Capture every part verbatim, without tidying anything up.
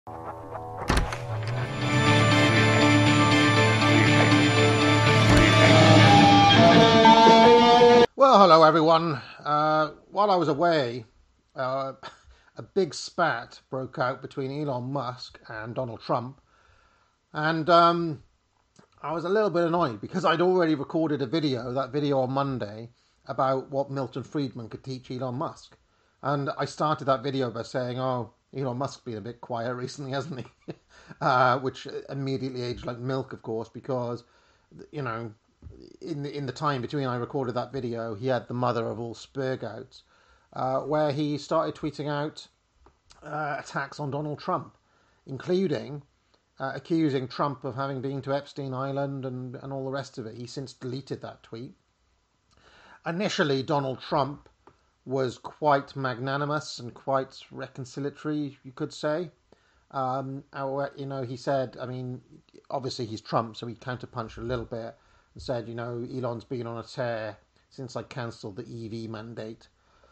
Well, hello everyone. Uh, while I was away, uh, a big spat broke out between Elon Musk and Donald Trump, and um, I was a little bit annoyed because I'd already recorded a video, that video on Monday, about what Milton Friedman could teach Elon Musk. And I started that video by saying, oh, Elon Musk's been a bit quiet recently, hasn't he? uh, which immediately aged like milk, of course, because, you know, in the, in the time between I recorded that video, he had the mother of all spurgouts, uh, where he started tweeting out uh, attacks on Donald Trump, including uh, accusing Trump of having been to Epstein Island and, and all the rest of it. He since deleted that tweet. Initially, Donald Trump was quite magnanimous and quite reconciliatory, you could say. Um, you know, he said, I mean, obviously he's Trump, so he counterpunched a little bit and said, you know, Elon's been on a tear since I cancelled the E V mandate.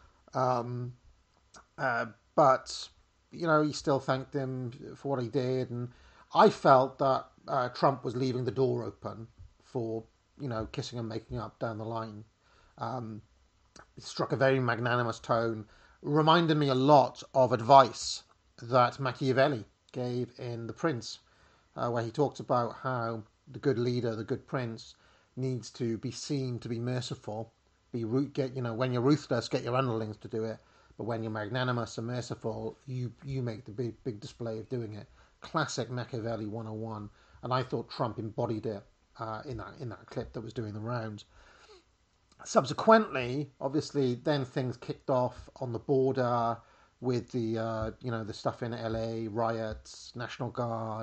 Um, uh, but, you know, he still thanked him for what he did. And I felt that uh, Trump was leaving the door open for, you know, kissing and making up down the line. Um, it struck a very magnanimous tone, reminded me a lot of advice that Machiavelli gave in The Prince, uh, where he talked about how the good leader, the good prince, needs to be seen to be merciful. Be get you know when you're ruthless, get your underlings to do it. But when you're magnanimous and merciful, you you make the big big display of doing it. Classic Machiavelli one oh one, and I thought Trump embodied it uh, in that in that clip that was doing the rounds. Subsequently, obviously, then things kicked off on the border with the uh, you know the stuff in L A, riots, National Guard,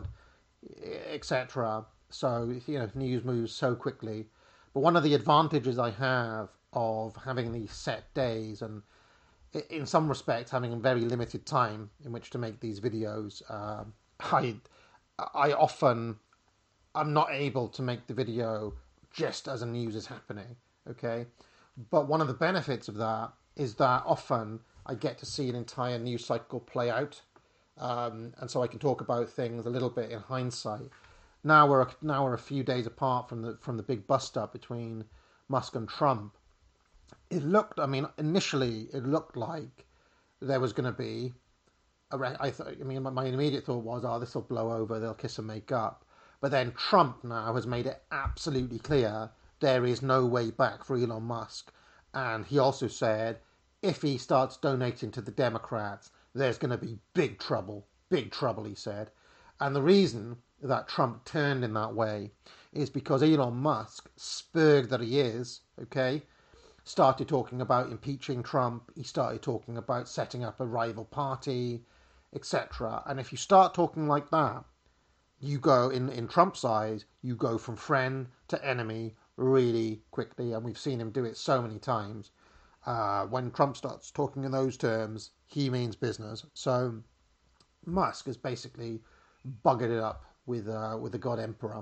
et cetera. So, you know, news moves so quickly. But one of the advantages I have of having these set days and, in some respects, having a very limited time in which to make these videos, uh, I, I often, I'm not able to make the video just as a news is happening, okay? But one of the benefits of that is that often I get to see an entire news cycle play out. Um, and so I can talk about things a little bit in hindsight. Now we're now we're a few days apart from the from the big bust up between Musk and Trump. It looked, I mean, initially it looked like there was going to be a. I thought, I mean, my immediate thought was, oh, this will blow over. They'll kiss and make up. But then Trump now has made it absolutely clear there is no way back for Elon Musk, and he also said if he starts donating to the Democrats, there's going to be big trouble. Big trouble, he said, and the reason that Trump turned in that way is because Elon Musk, spurred that he is, okay, started talking about impeaching Trump. He started talking about setting up a rival party, et cetera. And if you start talking like that, you go, in, in Trump's eyes, you go from friend to enemy really quickly. And we've seen him do it so many times. Uh, when Trump starts talking in those terms, he means business. So Musk has basically buggered it up with uh, with the God Emperor.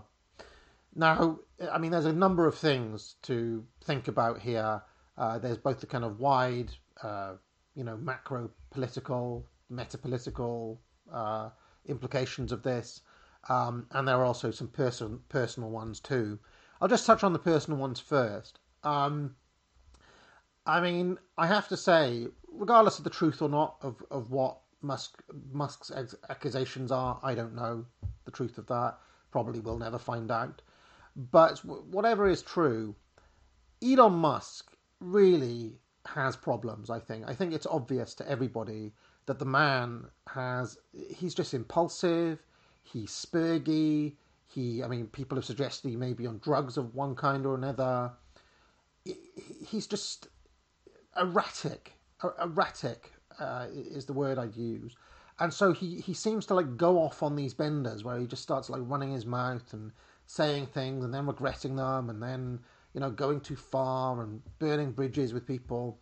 Now, I mean, there's a number of things to think about here. Uh, there's both the kind of wide, uh, you know, macro political, meta political uh, implications of this, um, and there are also some person personal ones too. I'll just touch on the personal ones first. Um, I mean, I have to say, regardless of the truth or not of, of what Musk Musk's accusations are, I don't know the truth of that. Probably will never find out. But whatever is true, Elon Musk really has problems, I think. I think it's obvious to everybody that the man has, he's just impulsive, he's spurgy, he, I mean, people have suggested he may be on drugs of one kind or another. He's just erratic, erratic uh, is the word I'd use. And so he, he seems to like go off on these benders where he just starts like running his mouth and saying things and then regretting them and then, you know, going too far and burning bridges with people.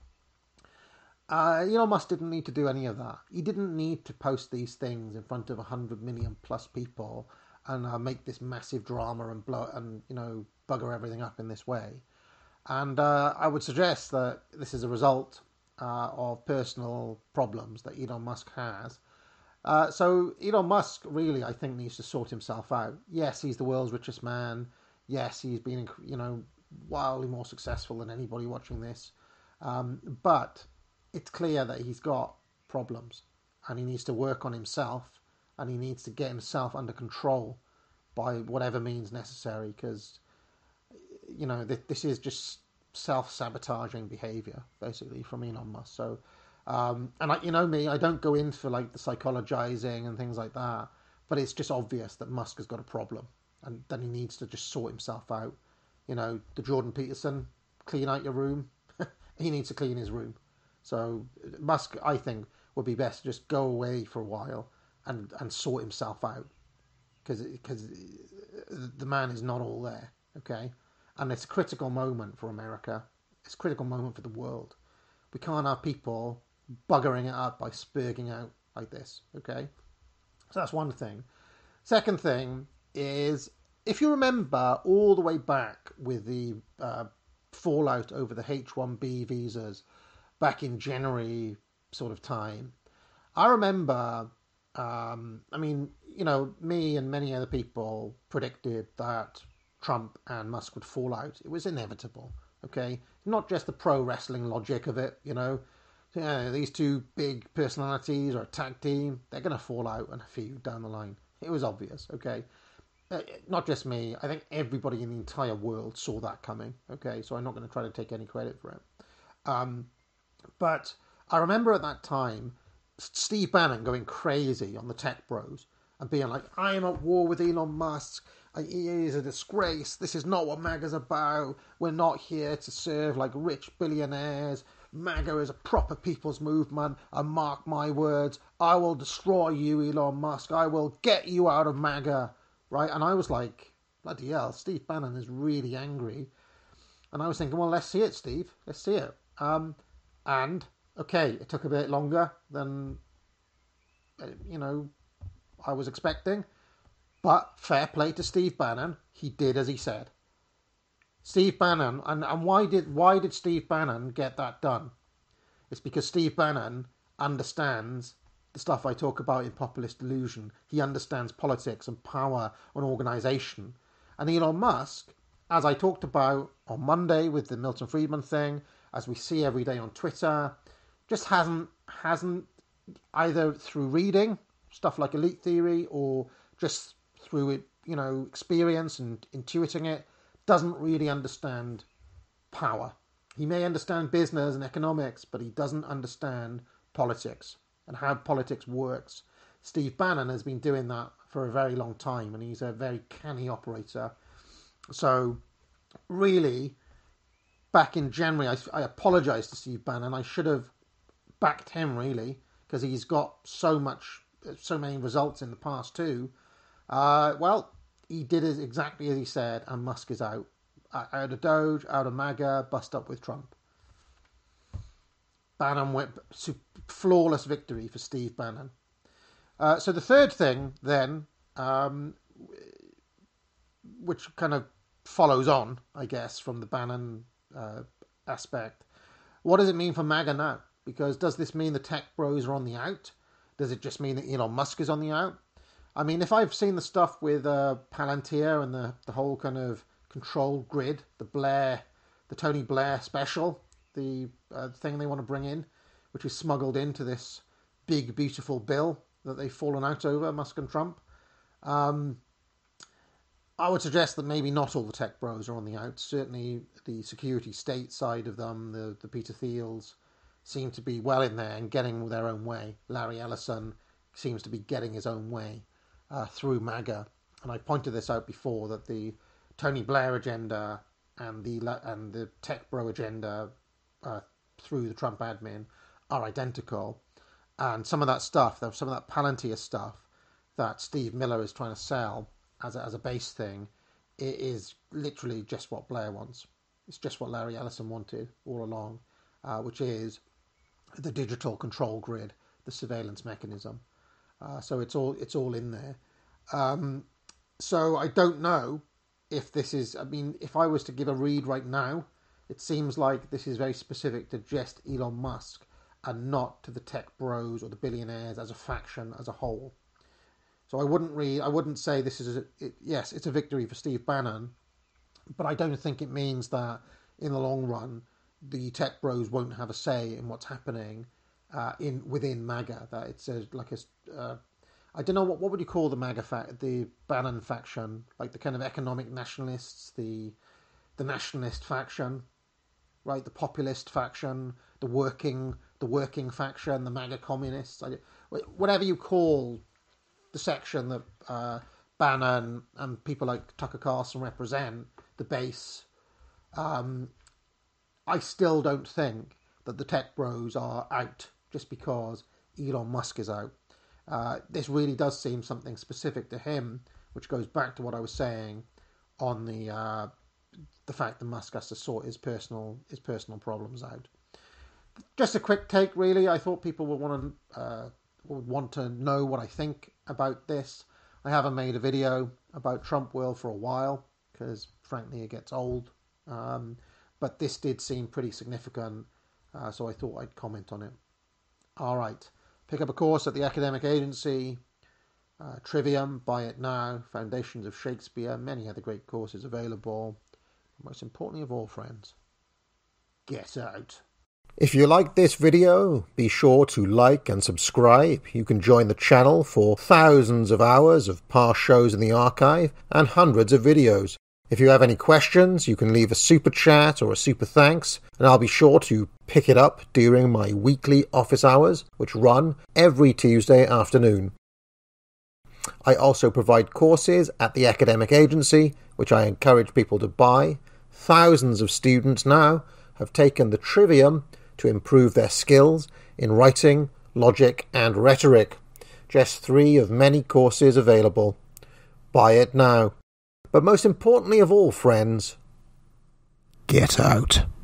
Uh, Elon Musk didn't need to do any of that. He didn't need to post these things in front of one hundred million plus people and uh, make this massive drama and blow and, you know, bugger everything up in this way. And uh, I would suggest that this is a result uh, of personal problems that Elon Musk has. Uh, so Elon Musk really, I think, needs to sort himself out. Yes, he's the world's richest man. Yes, he's been, you know, wildly more successful than anybody watching this. Um, but it's clear that he's got problems, and he needs to work on himself, and he needs to get himself under control by whatever means necessary. Because you know th- this is just self-sabotaging behavior, basically, from Elon Musk. So. Um, and I, you know me, I don't go in for like the psychologizing and things like that, but it's just obvious that Musk has got a problem, and then he needs to just sort himself out. You know, the Jordan Peterson, clean out your room. He needs to clean his room. So Musk, I think, would be best to just go away for a while and, and sort himself out, because because the man is not all there. Okay, and it's a critical moment for America. It's a critical moment for the world. We can't have people buggering it up by spurging out like this, okay? So that's one thing. Second thing is, if you remember all the way back with the uh, fallout over the H one B visas back in January sort of time, I remember, um, I mean, you know, me and many other people predicted that Trump and Musk would fall out. It was inevitable, okay? Not just the pro wrestling logic of it, you know, yeah, these two big personalities or a tag team, they're going to fall out and a few down the line. It was obvious, okay? Uh, not just me, I think everybody in the entire world saw that coming, okay? So I'm not going to try to take any credit for it. Um, but I remember at that time, Steve Bannon going crazy on the tech bros and being like, I am at war with Elon Musk. He is a disgrace. This is not what MAGA's about. We're not here to serve like rich billionaires. MAGA is a proper people's movement, and mark my words, I will destroy you, Elon Musk. I will get you out of MAGA, right? And I was like, bloody hell, Steve Bannon is really angry. And I was thinking, well, let's see it, Steve. Let's see it. Um, and, okay, it took a bit longer than, you know, I was expecting. But fair play to Steve Bannon. He did as he said. Steve Bannon, and, and why did why did Steve Bannon get that done? It's because Steve Bannon understands the stuff I talk about in Populist Delusion. He understands politics and power and organisation. And Elon Musk, as I talked about on Monday with the Milton Friedman thing, as we see every day on Twitter, just hasn't hasn't either through reading stuff like Elite Theory or just through it, you know, experience and intuiting it, doesn't really understand power. He may understand business and economics, but he doesn't understand politics and how politics works. Steve Bannon has been doing that for a very long time, and he's a very canny operator. So, really, back in January, I, I apologise to Steve Bannon. I should have backed him, really, because he's got so much, so many results in the past too. Uh, well, he did it exactly as he said, and Musk is out. Out of Doge, out of MAGA, bust up with Trump. Bannon went, flawless victory for Steve Bannon. Uh, so the third thing, then, um, which kind of follows on, I guess, from the Bannon uh, aspect, what does it mean for MAGA now? Because does this mean the tech bros are on the out? Does it just mean that Elon Musk is on the out? I mean, if I've seen the stuff with uh, Palantir and the, the whole kind of control grid, the Blair, the Tony Blair special, the uh, thing they want to bring in, which is smuggled into this big, beautiful bill that they've fallen out over, Musk and Trump, um, I would suggest that maybe not all the tech bros are on the out. Certainly the security state side of them, the, the Peter Thiels, seem to be well in there and getting their own way. Larry Ellison seems to be getting his own way. Uh, through MAGA, and I pointed this out before, that the Tony Blair agenda and the and the tech bro agenda uh, through the Trump admin are identical, and some of that stuff, some of that Palantir stuff that Steve Miller is trying to sell as a, as a base thing, it is literally just what Blair wants. It's just what Larry Ellison wanted all along, uh, which is the digital control grid, the surveillance mechanism. Uh, so it's all it's all in there. Um, so I don't know if this is. I mean, if I was to give a read right now, it seems like this is very specific to just Elon Musk and not to the tech bros or the billionaires as a faction as a whole. So I wouldn't read, I wouldn't say this is, a, it, yes, it's a victory for Steve Bannon, but I don't think it means that in the long run, the tech bros won't have a say in what's happening uh, in within MAGA. That it's a, like a, uh, I don't know, what what would you call the MAGA fact, the Bannon faction, like the kind of economic nationalists, the the nationalist faction, right? The populist faction, the working, the working faction, the MAGA communists, whatever you call the section that uh, Bannon and people like Tucker Carlson represent, the base. Um, I still don't think that the tech bros are out just because Elon Musk is out. Uh, this really does seem something specific to him, which goes back to what I was saying on the uh, the fact that Musk has to sort his personal his personal problems out. Just a quick take, really. I thought people would want to uh, would want to know what I think about this. I haven't made a video about Trump World for a while because, frankly, it gets old. Um, but this did seem pretty significant, uh, so I thought I'd comment on it. All right. Pick up a course at the Academic Agency. Uh, Trivium, buy it now. Foundations of Shakespeare, many other great courses available. Most importantly of all, friends, get out. If you like this video, be sure to like and subscribe. You can join the channel for thousands of hours of past shows in the archive and hundreds of videos. If you have any questions, you can leave a super chat or a super thanks, and I'll be sure to pick it up during my weekly office hours, which run every Tuesday afternoon. I also provide courses at the Academic Agency, which I encourage people to buy. Thousands of students now have taken the Trivium to improve their skills in writing, logic, and rhetoric. Just three of many courses available. Buy it now. But most importantly of all, friends, get out.